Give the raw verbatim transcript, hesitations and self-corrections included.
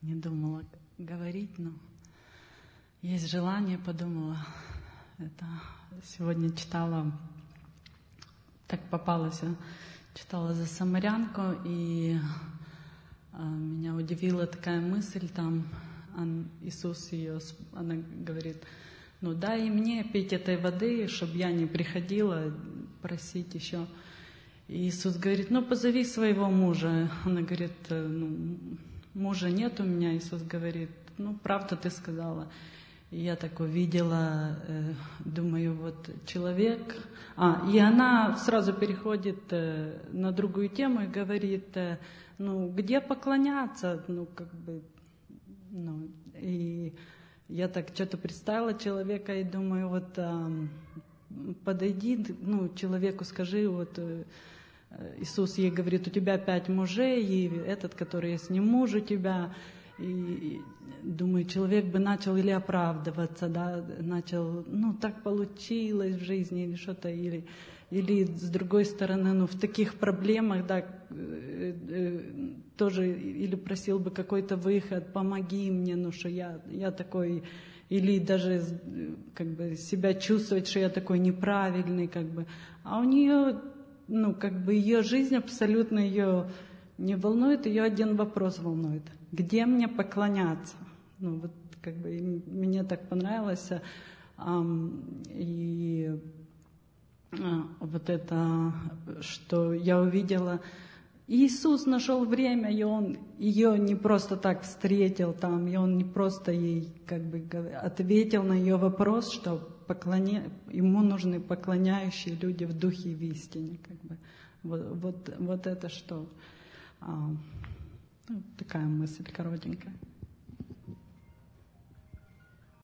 Не думала говорить, но есть желание, подумала. Это сегодня читала, так попалась, читала за самарянку, и а, меня удивила такая мысль там. Он, Иисус ее, она говорит: ну дай мне пить этой воды, чтобы я не приходила просить еще. И Иисус говорит: ну позови своего мужа. Она говорит: ну, мужа нет у меня. Иисус говорит: ну правда ты сказала. И я так увидела, э, думаю, вот человек. А, и она сразу переходит э, на другую тему и говорит: э, ну где поклоняться, ну как бы. Ну, и я так что-то представила человека и думаю, вот а, подойди, ну, человеку скажи, вот Иисус ей говорит: у тебя пять мужей, и этот, который с ним муж у тебя. И думаю, человек бы начал или оправдываться, да, начал, ну, так получилось в жизни, или что-то, или, или с другой стороны, ну, в таких проблемах, да, э, э, тоже, или просил бы какой-то выход, помоги мне, ну, что я, я такой, или даже, как бы, себя чувствовать, что я такой неправильный, как бы. А у нее, ну, как бы, ее жизнь абсолютно ее не волнует, ее один вопрос волнует: где мне поклоняться? Ну, вот, как бы, мне так понравилось. И вот это, что я увидела, Иисус нашел время, и Он ее не просто так встретил там, и Он не просто ей, как бы, ответил на ее вопрос, что поклоня... ему нужны поклоняющие люди в духе и в истине. Как бы. Вот, вот, вот это что. А, ну, такая мысль коротенькая.